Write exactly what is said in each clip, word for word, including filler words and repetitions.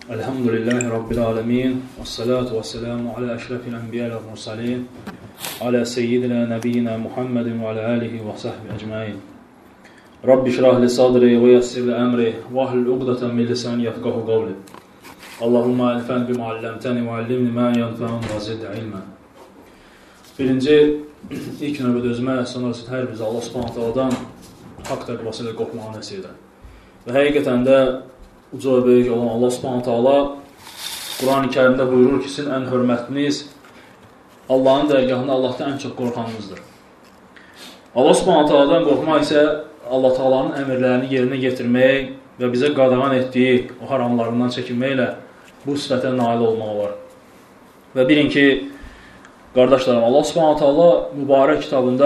Elhamdülillahi Rabbil alemin. Vessalatu vesselamu ala eşrefil enbiya ve mursalin. Ala seyyidina nebiyyina Muhammedin ve ala alihi ve sahbihi ecmain. Rabbi şrah li sadri ve yassir li emri ve ahlul uqdatan min lisani yefqahu qawli. Allahumma elfen bima allamtani ve allimni ma yanfa'un ve zid ilmen. Birinci, ilk növbədə özümə, sonrası hər bizə Allah subhanahu ta'aladan haqq təqvası ilə qorxmağı nəsib edən. Və həqiqətən də uca və böyük olan Allah subhanahu ta'ala Quran-ı Kərimdə buyurur ki, sizin ən hörmətiniz Allahın dərgahında Allahdan ən çox qorxanınızdır. Allah subhanahu ta'aladan qorxmaq isə Allah ta'alanın əmrlərini yerinə getirmək və bizə qadağan etdiyi o haramlarından çəkinməklə bu sifətə nail olmaq olar. Və bilin ki, qardaşlarım, Allah subhanahu ta'ala mübarək kitabında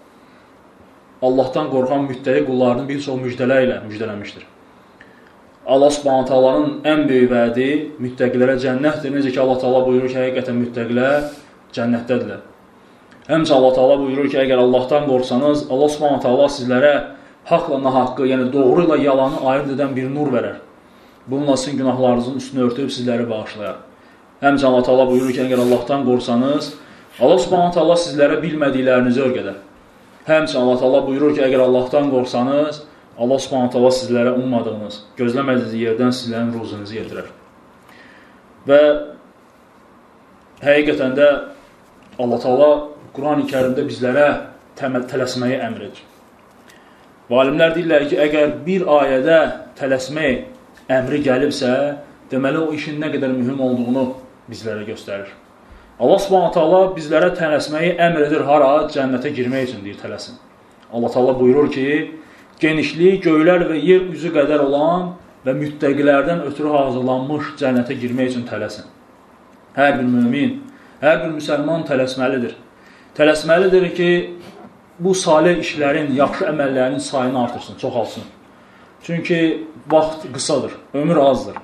Allahdan qorxan müttəqi qullarını bir çox müjdələrlə müjdələmişdir. Allah subhanahu ta'alanın ən böyük vədi müttəqilərə cənnətdir. Necə ki, Allah ta'ala buyurur ki, həqiqətən müttəqilər cənnətdədirlər. Həmçə Allah ta'ala buyurur ki, əgər Allahdan qorxsanız, Allah subhanahu ta'ala sizlərə haqla nahaqqı, yəni doğru ilə yalanı ayırt edən bir nur verər. Bununla sizin günahlarınızın üstünü örtüb sizləri bağışlayar. Həmçə Allah ta'ala buyurur ki, əgər Allahdan qorxsanız, Allah subhanahu ta'ala sizlərə bilmədiklərinizi örgədər. Həmçə Allah ta'ala buyurur ki, əgər Allahdan qorxsanız, Allah subhanahu ta'ala sizlərə ummadığınız, gözləmədiyiniz yerdən sizlərin ruzunuzu yetirər. Və həqiqətən də Allah ta'ala Quran-ı Kərimdə bizlərə tələsməyi əmr edir. Və alimlər deyirlər ki, əgər bir ayədə tələsmək əmri gəlibsə, deməli o işin nə qədər mühüm olduğunu bizlərə göstərir. Allah subhanahu ta'ala bizlərə tələsməyi əmr edir, hara? Cənnətə girmək üçün deyir, tələsin. Allah ta'ala buyurur ki, genişliyi göylər və yer üzü qədər olan və müttəqilərdən ötürü hazırlanmış cənnətə girmək üçün tələsin. Hər bir mümin, hər bir müsəlman tələsməlidir. Tələsməlidir ki, bu salih işlərin, yaxşı əməllərinin sayını artırsın, çoxalsın. Çünki vaxt qısadır, ömür azdır.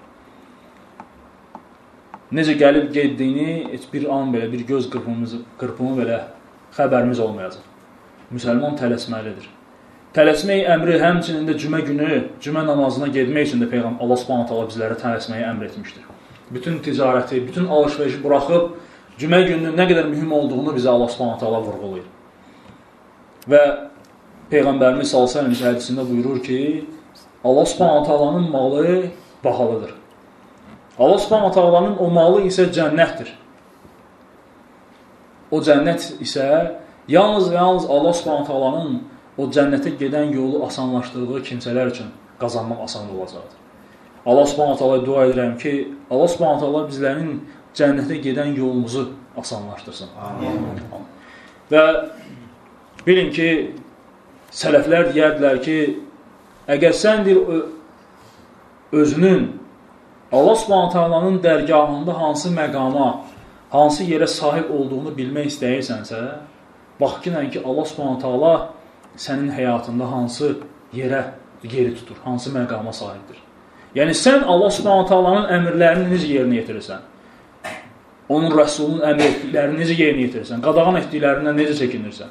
Necə gəlib getdiyini bir an belə, bir göz qırpımı belə xəbərimiz olmayacaq. Müsəlman tələsməlidir. Tələsmək əmri həmçinin də cümə günü, cümə namazına getmək üçün də Peyğəmbər Allah subhanahu ta'ala bizlərə tələsməyi əmr etmişdir. Bütün ticarəti, bütün alış-verişi buraxıb, cümə gününün nə qədər mühüm olduğunu bizə Allah subhanahu ta'ala vurğulayır. Və Peyğəmbərimiz sallallahu əleyhi və səlləm hədisində buyurur ki, Allah subhanahu ta'alanın malı bahalıdır. Allah subhanahu ta'alanın o malı isə cənnətdir. O cənnət isə yalnız və yalnız Allah subhanahu ta'alanın o cənnətə gedən yolu asanlaşdırdığı kimsələr üçün qazanmaq asan olacaqdır. Allah subhanahu ta'ala dua edirəm ki, Allah subhanahu ta'ala bizlərin cənnətə gedən yolumuzu asanlaşdırsın. Amin. Və bilin ki, sələflər deyərdilər ki, əgər sən deyir, özünün Allah subhanahu ta'alanın dərgahında hansı məqama, hansı yerə sahib olduğunu bilmək istəyirsənsə, bax ki, ki, Allah subhanahu ta'ala sənin həyatında hansı yerə yeri tutur, hansı məqama sahibdir. Yəni, sən Allah subhanahu ta'alanın əmrlərini necə yerinə yetirirsən? Onun Rəsulunun əmr etdiklərini necə yerinə yetirirsən? Qadağan etdiklərindən necə çəkinirsən?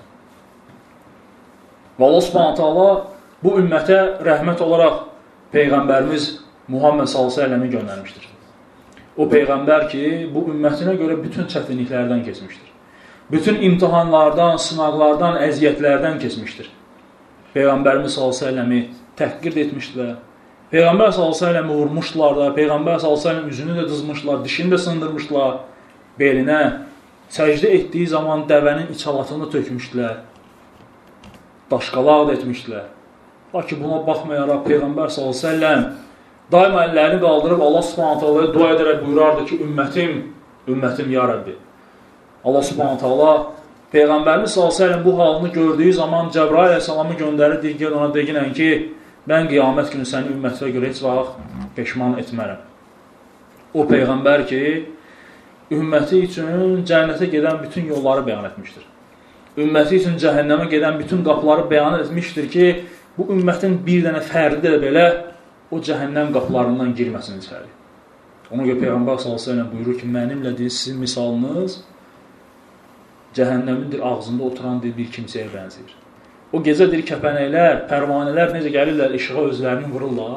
Və Allah subhanahu ta'ala bu ümmətə rəhmət olaraq Peyğəmbərimiz Muhammed sallallahu əleyhi və səlləmi göndərmişdir. O Peyğəmbər ki, bu ümmətinə görə bütün çətinliklərdən keçmişdir. Bütün imtihanlardan, sınaqlardan, əziyyətlərdən keçmişdir. Peyğəmbərimiz sallallahu əleyhi və səlləmi təhqir etmişdilər. Peyğəmbər sallallahu əleyhi və səlləmi vurmuşdular da, Peyğəmbər sallallahu əleyhi və səlləm üzünü də dızmışlar, dişini də sındırmışlar belinə. Səcdə etdiyi zaman dəvənin içalatını tökmüşdülər. Daşqalaq da etmişdilər. Lakin buna baxmayaraq Peyğəmbər sallallahu əleyhi və səlləm daima əllərini qaldırıb Allah subhanahu ta'ala'ya dua edərək buyurardı ki, ümmətim, ümmətim ya Rabbi. Allah subhanahu ta'ala Peyğəmbərimiz sallallahu əleyhi və səlləm bu halını gördüyü zaman Cəbrail əleyhissalamı göndərir, deyir, ona deyinən ki, mən qiyamət günü səni ümmətinə görə heç vaxt peşman etmərəm. O Peyğəmbər ki, ümməti üçün cənnətə gedən bütün yolları bəyan etmişdir. Ümməti üçün cəhənnəmə gedən bütün qapıları bəyan etmişdir ki, bu ümmətin bir dənə fərdi də belə o cəhənnəm qapılarından girməsin içəri. Ona görə Peyğəmbər sallallahu əleyhi və səlləm buyurur ki, mənimlə deyir, sizin misalınız cəhənnəmin ağzında oturan bir kimsəyə bənzəyir. O gecə deyir, kəpənəklər, pərvanələr necə gəlirlər, işığa özlərini vururlar.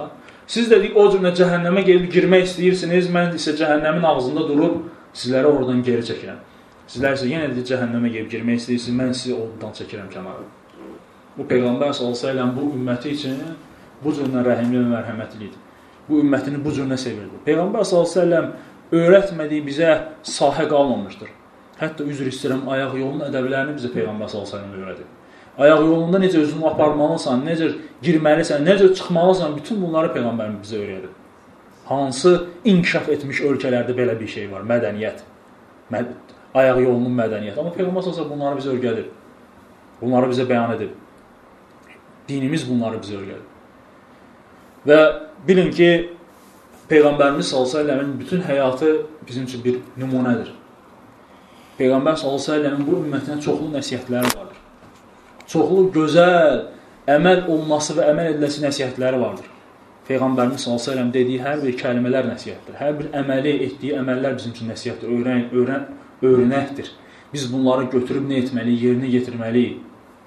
Siz də deyik, o cürlə cəhənnəmə gelib girmək istəyirsiniz, mən isə cəhənnəmin ağzında durub sizləri oradan geri çəkirəm. Sizlər isə yenə də cəhənnəmə gelib girmək istəyirsiniz, mən sizi oradan çəkirəm kənara. Bu Peyğəmbər sallallahu əleyhi və səlləm bu ümməti üçün bu cürlə rəhimli və mərhəmətli idi. Bu ümmətini bu cürlə sevirdi. Peyğəmbər sallallahu əleyhi və səlləm öyrətmədiyi bizə sahə qalmamışdır. Hətta üzr istəyirəm, ayaq yolunun ədəblərini bizə Peyğəmbər sallallahu əleyhi və səlləm öyrədir. Ayaq yolunda necə özünü aparmalısan, necə girməlisən, necə çıxmalısan, bütün bunları Peyğəmbərimiz bizə öyrədir. Hansı inkişaf etmiş ölkələrdə belə bir şey var, mədəniyyət, məd ayaq yolunun mədəniyyəti. Amma Peyğəmbər sallallahu əleyhi və səlləm bunları bizə öyrədir. Bunları bizə bəyan edib. Dinimiz bunları bizə öyrədir. Və bilin ki, Peyğəmbərimiz sallallahu əleyhi və səlləmin bütün həyatı bizim üçün bir nümunədir. Peyğəmbər sallallahu əleyhi və səlləmin bu ümmətinə çoxlu nəsihətləri vardır. Çoxlu gözəl əməl olması və əməl ediləsi nəsihətləri vardır. Peyğəmbərimiz sallallahu əleyhi və səlləm dediyi hər bir kəlmələr nəsihətdir. Hər bir əməli etdiyi əməllər bizim üçün nəsihətdir, öyrən, öyrən, öyrənəkdir. Biz bunları götürüb nə etməliyik, yerinə yetirməliyik.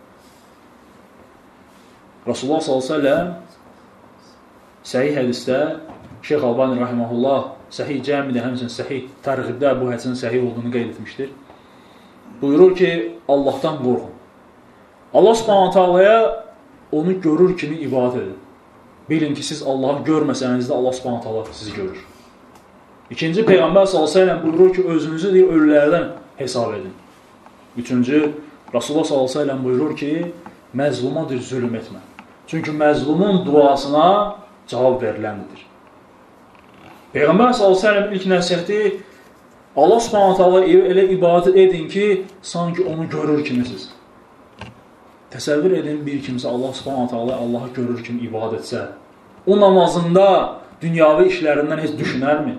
Rasulullah sallallahu əleyhi və səlləm səhih hədisdə Şeyx Albani rahimehullah Səhih Cəmidə, həmçinin Səhih Tərğibdə bu hədisin səhih olduğunu qeyd etmişdir. Buyurur ki, Allahdan qorxun. Allah Subhanahu taalaya onu görür kimi ibadət edin. Bilin ki, siz Allahı görməsəniz də Allah Subhanahu taala sizi görür. İkinci, Peyğəmbər sallallahu əleyhi və səlləm buyurur ki, özünüzü deyir, ölülərdən hesab edin. Üçüncü, Rasulullah sallallahu əleyhi və səlləm buyurur ki, məzluma deyir, zülm etmə. Çünki məzlumun duasına cavab veriləndir. Peyğəmbər sallallahu əleyhi və səlləm ilk nəsihəti Allah Subhanahu taala elə ibadət edin ki, sanki onu görür kimisiniz. Təsəvvür edin, bir kimsə Allah Subhanahu taala Allahı görür kimi ibadət etsə, o namazında dünyavi işlərindən heç düşünərmi?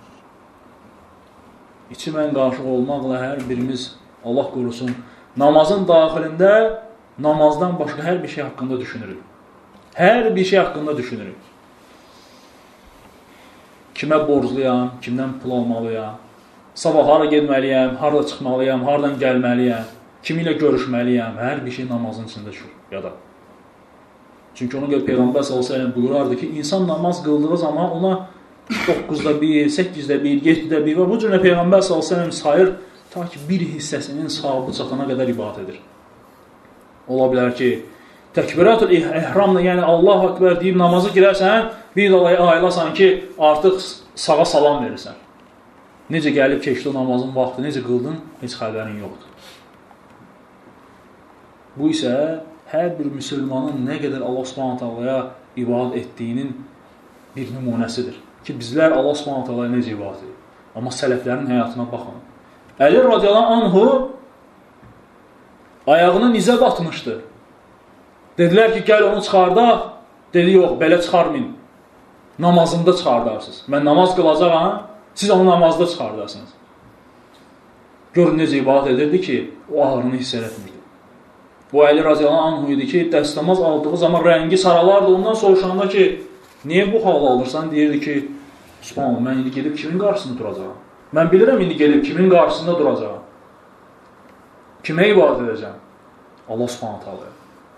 İçi mən qarşıq olmaqla hər birimiz, Allah qorusun, namazın daxilində namazdan başqa hər bir şey haqqında düşünürük. Hər bir şey haqqında düşünürük. Kimə borcluyam, kimdən pul almalıyam, sabah hara getməliyəm, harada çıxmalıyam, haradan gəlməliyəm, kimi ilə görüşməliyəm, hər bir şey namazın içində düşür, yada. Çünki ona görə Peyğəmbər sallallahu əleyhi və səlləm buyurardı ki, insan namaz qıldığı zaman ona doqquzda bir, səkkizdə bir, yeddidə bir və bu cürlə Peyğəmbər sallallahu əleyhi və səlləm sayır, ta ki bir hissəsinin savabı çatana qədər ibadət edir. Ola bilər ki, təkbiratul ihramla, yəni Allahu Ekber deyib namazı girərsən, bir dolayı ayılasan ki, artıq sağa salam verirsən. Necə gəlib keçdi namazın vaxtı, necə qıldın, heç xəbərin yoxdur. Bu isə hər bir müsəlmanın nə qədər Allah Subhanahu taalaya ibadət etdiyinin bir nümunəsidir. Ki, bizlər Allah Subhanahu taalaya necə ibadət edir. Amma sələflərin həyatına baxın. Əli radiyallahu anhu ayağını nizə batmışdı. Dedilər ki, gəl onu çıxardaq. Dedi, yox, belə çıxarmayın. Namazında çıxardarsınız. Mən namaz qılacağam, siz onu namazda çıxardarsınız. Görün necə ibadət edirdi ki, o ağrını hiss etmirdi. Bu Əli radiyallahu anhu idi ki, dəstəmaz aldığı zaman rəngi saralardı. Ondan soruşanda ki, niyə bu hal alırsan? Deyirdi ki, Subhanallah, mən indi gedib kimin qarşısında duracağam? Mən bilirəm indi gedib kimin qarşısında duracağam? Kimə ibadət edəcəm? Allah Subhanahu taalaya.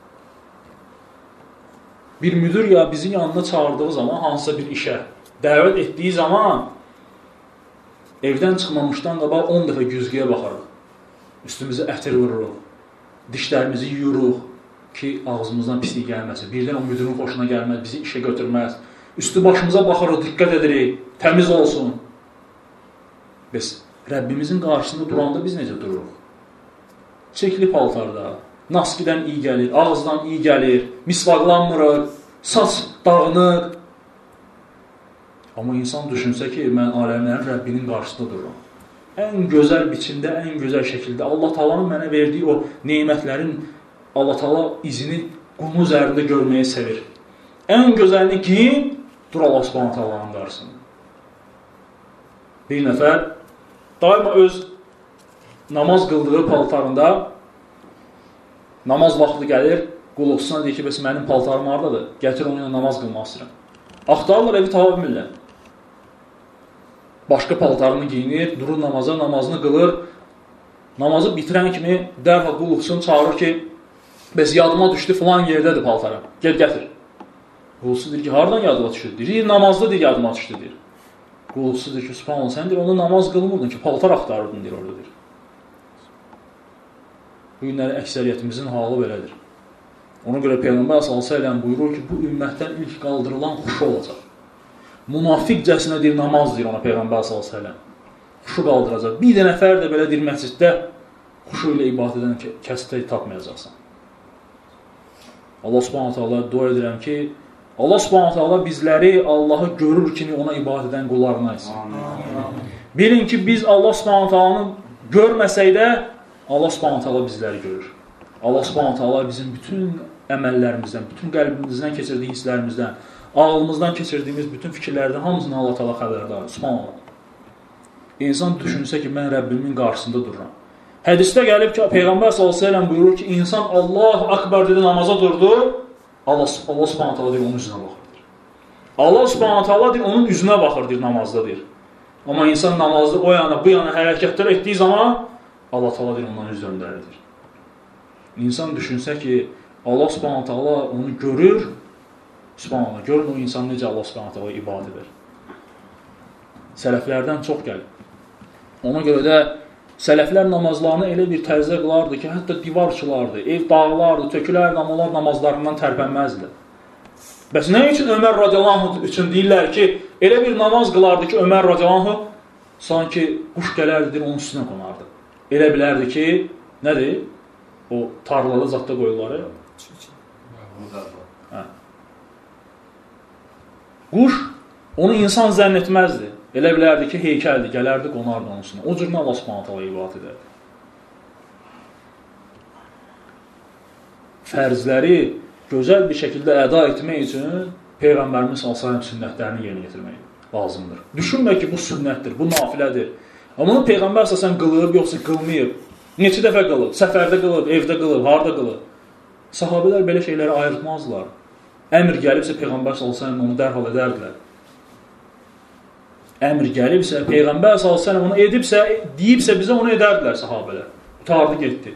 Bir müdür ya bizi yanına çağırdığı zaman hansısa bir işə dəvət etdiyi zaman evdən çıxmamışdan qabaq on dəfə güzgüyə baxarıq. Üstümüzə ətir vururuq. Dişlərimizi yuyuruq ki, ağzımızdan pislik gəlməsin. Birdən o müdürün xoşuna gəlməz, bizi işə götürməz. Üstü başımıza baxırıq, diqqət edirik, təmiz olsun. Biz Rəbbimizin qarşısında duranda biz necə dururuq? Çəkli paltarda, naskidən iyi gəlir, ağızdan iyi gəlir, misvaqlanmırıq, saç dağınıq. Amma insan düşünsə ki, mən aləmlərin Rəbbinin qarşısında dururum. Ən gözəl biçimdə, ən gözəl şəkildə Allah Taala'nın mənə verdiyi o nemətlərin Allah Taala izini qumun üzərində görməyi sevir. Ən gözəlini giyin, dur Allah Subhanahu Taala'nın qarşısında. Bir nəfər daima öz namaz qıldığı paltarında namaz vaxtı gəlir, qulluqçusuna deyir ki, bəs mənim paltarım haradadır? Gətir onu ilə namaz qılmaq istəyirəm. Axtarırlar, evi tapa bilmirlər. Başqa paltarını giyinir, durur namaza, namazını qılır. Namazı bitirən kimi dərhal qulluqçusunu çağırır ki, bəs yadıma düşdü, filan yerdədir paltarım, gel gətir. Qullusu deyir ki, haradan yadıma düşdü? Deyir, namazda deyir, yadıma düşdü, deyir. Qullusu deyir ki, subhanallah, sən deyir, onda namaz qılmırdın ki, paltar axtarırdın, deyir, orada, deyir. Bu günləri əksəriyyətimizin halı belədir. Ona görə Peyğəmbər sallallahu əleyhi və səlləm buyurur ki, bu ümmətdən ilk qaldırılan xuşu olacaq. Munafiqcəsinə deyir, namaz deyir ona Peyğəmbər sallallahu əleyhi və səlləm. Xuşu qaldıracaq. Bir də nəfər də belə deyir, məsciddə xuşu ilə ibadət edən kəsdə tapmayacaqsan. Allah subhanahu taala dua edirəm ki, Allah subhanahu taala bizləri Allahı görür kimi ona ibadət edən qullarına etsin. Bilin ki, biz Allah subhanahu taalanı görməsək də Allah subhanahu taala bizləri görür. Allah subhanahu taala bizim bütün əməllərimizdən, bütün qəlbimizdən keçirdiyi hisslərimizdən, ağlımızdan keçirdiyimiz bütün fikirlərdən hamısını Allah taala xəbərdardır. Subhanallah. İnsan düşünsə ki, mən Rəbbimin qarşısında dururam. Hədisdə gəlib ki, Peyğəmbər sallallahu əleyhi və səlləm buyurur ki, insan Allahu Akbar dedi, namaza durdu. Allah, Allah subhanahu taala deyir, onun üzünə baxır. Allah subhanahu taala deyir, onun üzünə baxır, deyir, namazda deyir. Amma insan namazda o yana, bu yana hərəkətlər etdiyi zaman Allah taala deyir, ondan üz döndərir. İnsan düşünsə ki, Allah subhanahu taala onu görür. Subhanallah, görün o insan necə Allah subhanahu taala ibadət edir. Sələflərdən çox gəlir. Ona görə də sələflər namazlarını elə bir tərzdə qılardı ki, hətta divar çılardı, ev dağlardı, tökülərdi, amma onlar namazlarından tərpənməzdi. Bəs nə üçün Ömər radiyallahu anh üçün deyirlər ki, elə bir namaz qılardı ki, Ömər radiyallahu anh sanki quş gələrdi, onun üstünə qonardı. Elə bilərdi ki, nədir? O tarlalı zadda qoyurları. Hə. Quş onu insan zənn etməzdi. Elə bilərdi ki, heykəldir, gələrdi, qonardı onun üstünə. O cür Allah subhanahu taala ibadət edərdi. Fərzləri gözəl bir şəkildə əda etmək üçün Peyğəmbərimiz sallallahu əleyhi və səlləm sünnətlərini yerinə yetirmək lazımdır. Düşünmə ki, bu sünnətdir, bu nafilədir. Amma onu Peyğəmbər sallallahu əleyhi və səlləm qılıb, yoxsa qılmayıb. Neçə dəfə qılıb, səfərdə qılıb, evdə qılıb, harda qılıb. Sahabələr belə şeyləri ayırtmazlar. Əmr gəlibsə Peyğəmbər sallallahu əleyhi və səlləm onu dərhal edərdilər. Əmr gəlibsə, Peyğəmbər sallallahu əleyhi və səlləm onu edibsə, deyibsə bizə onu edərdilər sahabələr. Utardı getdi.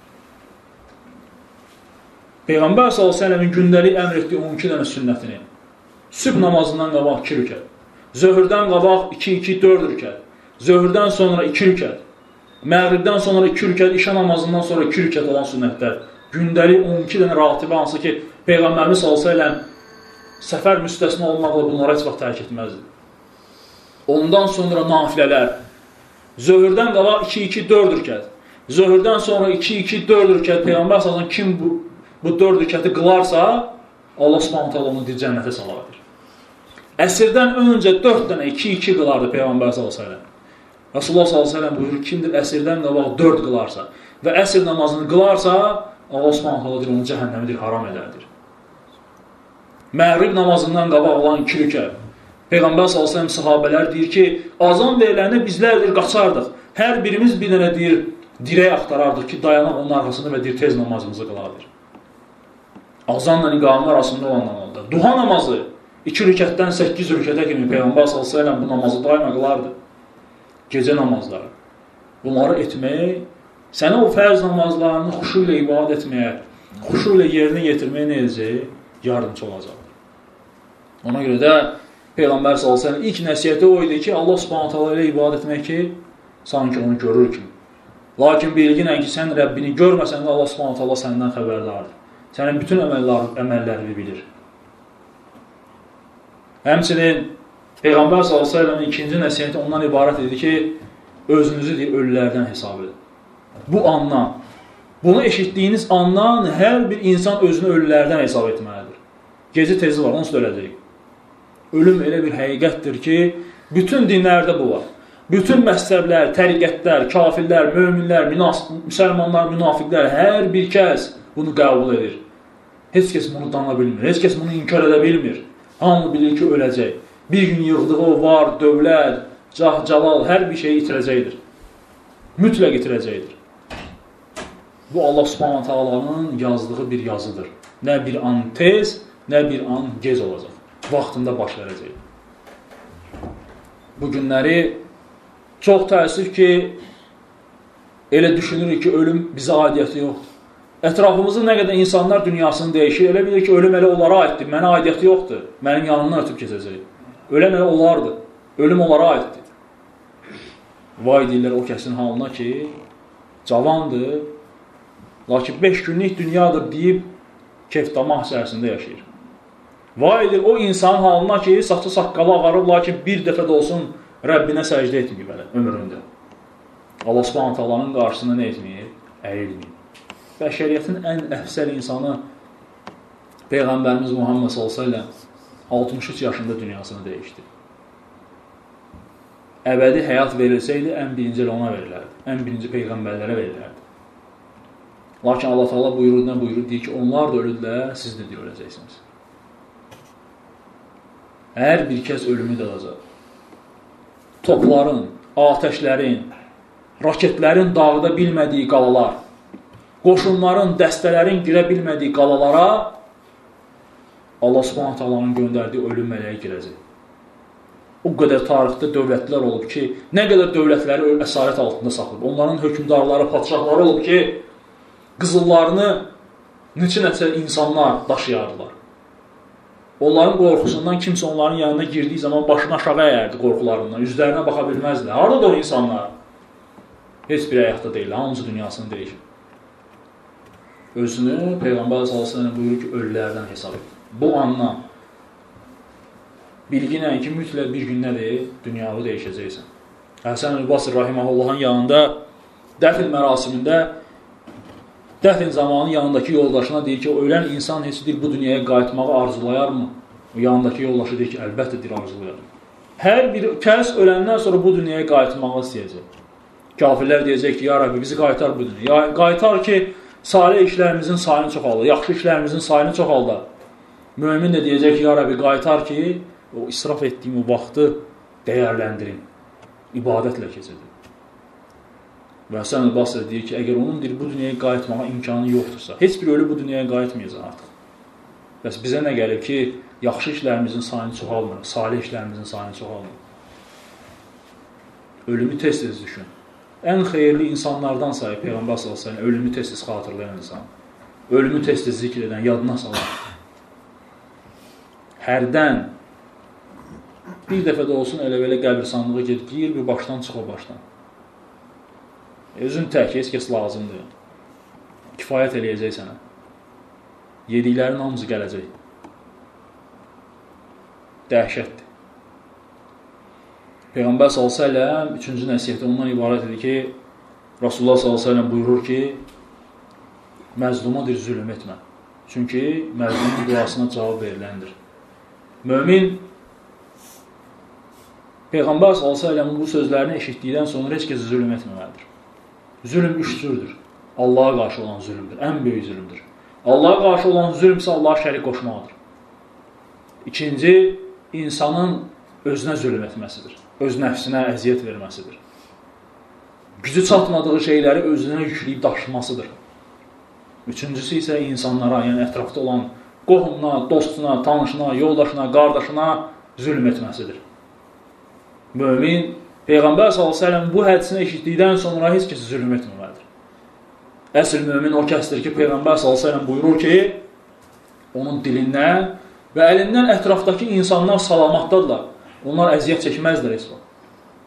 Peyğəmbər sallallahu əleyhi və səlləmin gündəlik əmr etdiyi on iki dənə sünnətini. Sübh namazından qabaq iki rükət. Zöhrdən qabaq iki iki dörd rükət. Zöhrdən sonra iki rükət. Məğribdən sonra iki rükət, işə namazından sonra iki rükət olan sünnətlər. Gündəlik on iki dənə ratibə hansı ki, Peyğəmbərimiz sallallahu əleyhi və səlləm səfər müstəsna olmaqla bunlara heç vaxt tərk etməzdi. Ondan sonra nafilələr. Zöhrdən qabaq iki iki dörd rükət. Zöhrdən sonra iki iki dörd rükət. Peyğəmbər sallallahu kim bu, bu dörd rükəti qılarsa, Allah subhanahu taala onu dir cənnətə saladır. Əsrdən öncə dörd dənə iki iki qılardı Peyğəmbər sallallahu əleyhi və səlləm. Rasulullah sallallahu əleyhi və səlləm buyurur, kimdir əsrdən qabaq dörd qılarsa və əsr namazını qılarsa, Allah subhanahu taala onu cəhənnəmə haram edərdir. Məğrib namazından qabaq olan iki rükət. Peyğəmbər sallallahu əleyhi və səlləm sahabələr deyir ki, azan veriləndə bizlərdir qaçardıq. Hər birimiz bir dənə deyir, dirək axtarardıq ki, dayanaq onun arxasında və deyir, tez namazımızı qılardır. Azanla iqamə arasında olan namazdır. Duha namazı iki rükətdən səkkiz rükətə kimi Peyğəmbər sallallahu əleyhi və səlləm bu namazı daima qılardı. Gecə namazları. Bunları etmək, sənə o fərz namazlarını xuşu ilə ibadət etməyə, xuşu ilə yerinə yetirməyə nə edəcək? Yardımcı olacaqdır. Ona görə də Peyğəmbər sallallahu əleyhi və səlləm ilk nəsihəti o idi ki, Allah subhanahu taala ilə ibadət etmək ki, sanki onu görür kimi. Lakin bilginlə ki, sən Rəbbini görməsən də Allah subhanahu taala səndən xəbərdardır. Sənin bütün əməllər, əməllərini bilir. Həmçinin Peyğəmbər sallallahu əleyhi və səlləmin ikinci nəsihəti ondan ibarət idi ki, özünüzü deyir, ölülərdən hesab edin. Bu andan, bunu eşitdiyiniz andan hər bir insan özünü ölülərdən hesab etməlidir. Gecə tezi var, onsuz da öləcək. Ölüm elə bir həqiqətdir ki, bütün dinlərdə bu var. Bütün məzhəblər, təriqətlər, kafirlər, möminlər, müsəlmanlar, münafiqlər, hər bir kəs bunu qəbul edir. Heç kəs bunu dana bilmir, heç kəs bunu inkar edə bilmir. Hamı bilir ki, öləcək. Bir gün yığdığı o var, dövlət, cah, calal, hər bir şeyi itirəcəkdir. Mütləq itirəcəkdir. Bu Allah subhanahu taalanın yazdığı bir yazıdır. Nə bir an tez, nə bir an gec olacaq. Vaxtında baş verəcək. Bu günləri çox təəssüf ki, elə düşünürük ki, ölüm bizə adiyyəti yoxdur. Ətrafımızda nə qədər insanlar dünyasını dəyişir, elə bilir ki, ölüm elə onlara aiddir, mənə aidiyyəti yoxdur, mənim yanımdan ötüb keçəcək. Öləm elə onlardır, ölüm onlara aiddir. Vay deyirlər o kəsin halına ki, cavandır, lakin beş günlük dünyadır deyib, keftamah içərisində yaşayır. Vay edir o insanın halına ki, saçı saqqalı ağarıb, lakin bir dəfə də olsun Rəbbinə səcdə etməyib elə ömründə. Allah Subhanahu taalanın qarşısında nə etməyib? Əyilməyib. Bəşəriyyətin ən əfsəl insanı Peyğəmbərimiz Muhammed sallallahu əleyhi və səlləm altmış üç yaşında dünyasını dəyişdi. Əbədi həyat verilsəydi, ən birinci ona verilərdi. Ən birinci Peyğəmbərlərə verilərdi. Lakin Allah Taala buyurur, nə buyurur? Deyir ki, onlar da ölürlər, siz də öləcəksiniz. Hər bir kəs ölümü dağacaq. Topların, atəşlərin, raketlərin dağıda bilmədiyi qalalar, qoşunların, dəstələrin girə bilmədiyi qalalara Allah Subhanahu taalanın göndərdiyi ölüm mələyi girəcək. O qədər tarixdə dövlətlər olub ki, nə qədər dövlətləri əsarət altında saxlayıb. Onların hökmdarları, padşahları olub ki, qızıllarını neçə-neçə insanlar daşıyardılar. Onların qorxusundan kimsə onların yanına girdiyi zaman başını aşağı əyərdi qorxularından, üzlərinə baxa bilməzdilər. Harada da o insanlar? Heç bir həyatda deyil, hamısı dünyasını dəyişir. Özünü Peyğəmbər sallallahu əleyhi və səlləm buyurur ki, ölülərdən hesab et. Bu andan bilginlə ki, mütləq bir gün nədir? Dünyanı dəyişəcəksən. Həsən el-Basri rahiməhullahın yanında dəfn mərasimində dəfn zamanı yanındakı yoldaşına deyir ki, ölən insan heç deyir bu dünyaya qayıtmağı arzulayarmı? O yanındakı yoldaşı deyir ki, əlbəttə deyir arzulayar. Hər bir kəs öləndən sonra bu dünyaya qayıtmağı istəyəcək. Kafirlər deyəcək ki, ya Rabbi bizi qaytar bu dünyaya. Qaytar ki, salih işlərimizin sayını çoxaldır, yaxşı işlərimizin sayını çoxaldır. Mömin də deyəcək ki, ya Rabbi qaytar ki, o israf etdiyim o vaxtı dəyərləndirin, ibadətlə keçirin. Və Həsən el-Basri deyir ki, əgər onun deyir, bu dünyaya qayıtmağa imkanı yoxdursa, heç bir ölü bu dünyaya qayıtmayacaq artıq. Bəs bizə nə gəlir ki, yaxşı işlərimizin sayını çoxalmır, salih işlərimizin sayını çoxalmır. Ölümü tez-tez düşün. Ən xeyirli insanlardan sayı Peyğəmbər sallallahu əleyhi və səlləm ölümü tez-tez xatırlayan insan. Ölümü tez-tez zikr edən, yadına salan. Hərdən bir dəfə də olsun elə-belə qəbirstanlığa get, gir bir başdan çıx o başdan. Özün tək, heç kəs lazımdır. Kifayət eləyəcək sənə. Yediklərin hamısı gələcək. Dəhşətdir. Peyğəmbər sallallahu əleyhi və səlləm üçüncü nəsihəti ondan ibarət edir ki, Rasulullah sallallahu əleyhi və səlləm buyurur ki, məzluma deyir, zülm etmə. Çünki məzlumun duasına cavab veriləndir. Mömin Peyğəmbər sallallahu əleyhi və səlləmin bu sözlərini eşitdikdən sonra heç kəsə zülm etməməlidir. Zülm üç cürdür. Allaha qarşı olan zülmdür. Ən böyük zülmdür. Allaha qarşı olan zülm isə Allaha şərik qoşmaqdır. İkinci, insanın özünə zülm etməsidir. Öz nəfsinə əziyyət verməsidir. Gücü çatmadığı şeyləri özünə yükləyib daşımasıdır. Üçüncüsü isə insanlara, yəni ətrafda olan qohumuna, dostuna, tanışına, yoldaşına, qardaşına zülm etməsidir. Mömin, Peyğəmbər sallallahu əleyhi və səlləm bu hədisini eşitdikdən sonra heç kəsə zülm etməməlidir. Əsl mömin o kəsdir ki, Peyğəmbər sallallahu əleyhi və səlləm buyurur ki, onun dilindən və əlindən ətrafdakı insanlar salamatdadırlar. Onlar əziyyət çəkməzlər heç vaxt.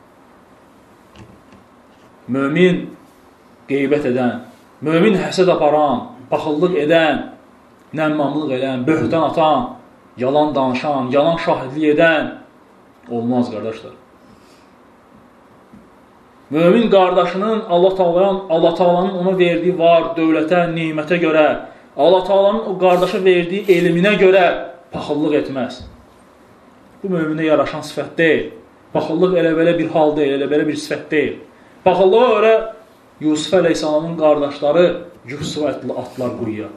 Mömin qeybət edən, mömin həsəd aparan, baxıllıq edən, nəmmamlıq edən, böhtan atan, yalan danışan, yalan şahidlik edən olmaz, qardaşlar. Mömin qardaşının Allah Taala'nın Allah Taala'nın ona verdiyi var, dövlətə, nemətə görə, Allah Taala'nın o qardaşa verdiyi elminə görə paxıllıq etməz. Bu möminə yaraşan sifət deyil. Paxıllıq elə-belə bir hal deyil, elə-belə bir sifət deyil. Paxıllığa görə Yusuf əleyhissalamın qardaşları Yusuf adlı atlar quyuya.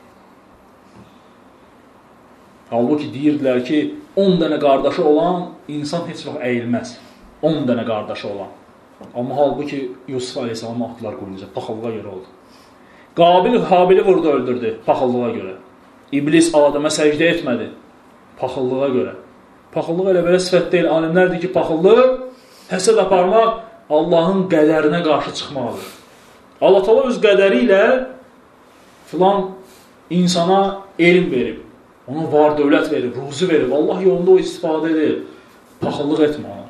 Halbuki deyirdilər ki, on dənə qardaşı olan insan heç vaxt əyilməz. on dənə qardaşı olan. Amma halbuki Yusuf əleyhissalamı atdılar quyuya, paxıllığa görə oldu. Qabil Habili vurdu, öldürdü, paxıllığa görə. İblis Adəmə səcdə etmədi, paxıllığa görə. Paxıllıq elə belə sifət deyil. Alimlər deyir ki, paxıllıq, həsəd aparmaq Allahın qədərinə qarşı çıxmaqdır. Allah Taala öz qədəri ilə filan insana elm verib, ona var dövlət verib, ruzi verib, Allah yolunda o istifadə edib, paxıllıq etmə ona.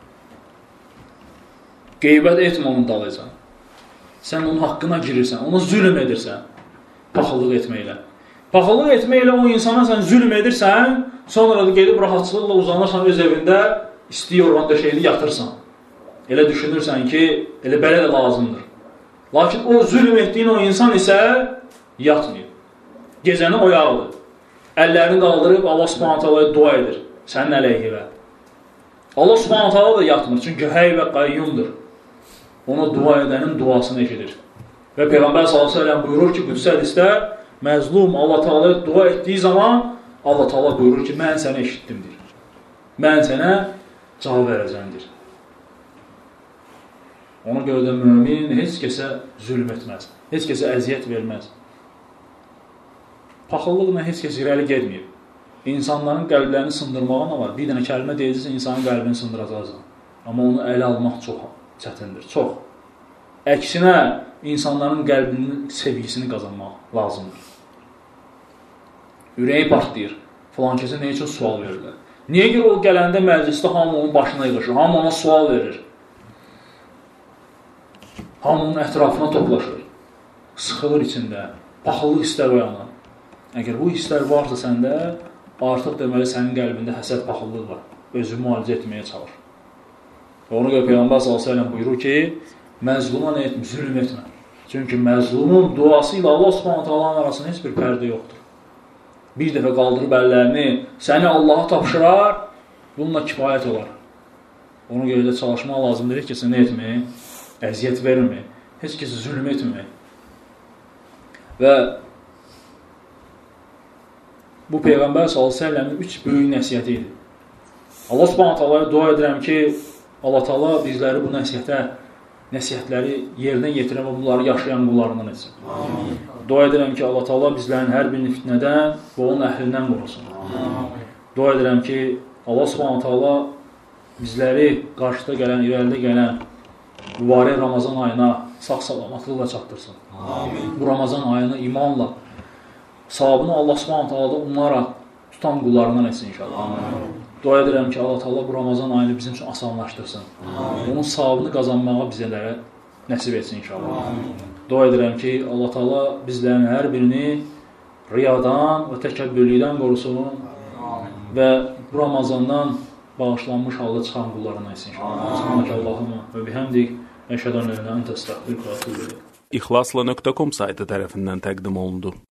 Qeybət etmə onun dalıcan. Sən onun haqqına girirsən, ona zülm edirsən, paxıllıq etməklə. Paxıllıq etməklə o insana sən zülm edirsən, sonra da gedib rahatçılıqla uzanırsan öz evində, istəyir oran döşəyini yatırsan. Elə düşünürsən ki, elə belə də lazımdır. Lakin o zülm etdiyin o insan isə yatmıyor. Gecəni oyaqdır. Əllərini qaldırıb Allah Subhanahu taalaya dua edir. Sənin əleyhinə. Allah Subhanahu taala da yatmır. Çünki həy və qayyumdur. Ona dua edənin duasını eşidir. Və Peyğəmbər sallallahu əleyhi və səlləm buyurur ki, qüdsi hədisdə məzlum Allah Taalaya dua etdiyi zaman Allah Taala buyurur ki, mən səni eşitdimdir. Mən sənə cavab verəcəmdir. Ona görə də mömin heç kəsə zülm etməz. Heç kəsə əziyyət verməz. Paxıllıqla heç kəs irəli getməyib. İnsanların qəlblərini sındırmağına var. Bir dənə kəlmə deyəcəksə, insanın qəlbini sındıracaqsan. Amma onu ələ almaq çox çətindir, çox. Əksinə, insanların qəlbinin sevgisini qazanmaq lazımdır. Ürəyi partlayır. Falan kəsə nə üçün sual verirlər? Niyə görə o gələndə məclisdə hamı onun başına yığışır, hamı ona sual verir? Hamı onun ətrafına toplaşır. Sıxılır içində, paxıllıq hisslər oyanır. Əgər bu hisslər varsa səndə, artıq deməli sənin qəlbində həsəd, paxıllıq var. Özünü müalicə etməyə çalış. Ona görə Peyğəmbər sallallahu əleyhi və səlləm buyurur ki, məzluma nə etmə, zülm etmə. Çünki məzlumun duası ilə Allah Subhanahu taalanın arasında heç bir pərdə yoxdur. Bir dəfə qaldırıb əllərini, səni Allaha tapşırar, bununla kifayət olar. Ona görə də çalışmaq lazımdır, heç kəsə nə etməyə, əziyyət vermə, heç kəsə zülm etmə. Və bu Peyğəmbər sallallahu əleyhi və səlləmin üç böyük nəsihəti idi. Allah Subhanahu taalaya dua edirəm ki, Allah Taala bizləri bu nəsihətə, nəsihətləri yerinə yetirən və bunları yaşayan qullarından etsin. Amin. Dua edirəm ki, Allah Taala bizlərin hər birini fitnədən və onun əhlindən qorusun. Amin. Dua edirəm ki, Allah Subhanahu taala bizləri qarşıda gələn, irəlidə gələn mübarək Ramazan ayına sağ-salamatlıqla çatdırsın. Amin. Bu Ramazan ayını imanla, savabını Allah Subhanahu taala da umaraq tutan qullarından etsin inşallah. Amin. Dua edirəm ki, Allah Taala bu Ramazan ayını bizim üçün asanlaşdırsın. Amin. Onun savabını qazanmağa bizlərə nəsib etsin inşallah. Amin. Dua edirəm ki, Allah Taala bizlərin hər birini riyadan və təkəbbürlükdən qorusun. Amin. Və bu Ramazandan bağışlanmış halda çıxan qullarına etsin inşallah. Subhanakallahumma və bihamdik, əşhədu an la ilaha illə əntə, əstəğfiruka və etûbü ileyk. İxlasla nöqtə com saytı tərəfindən təqdim olundu.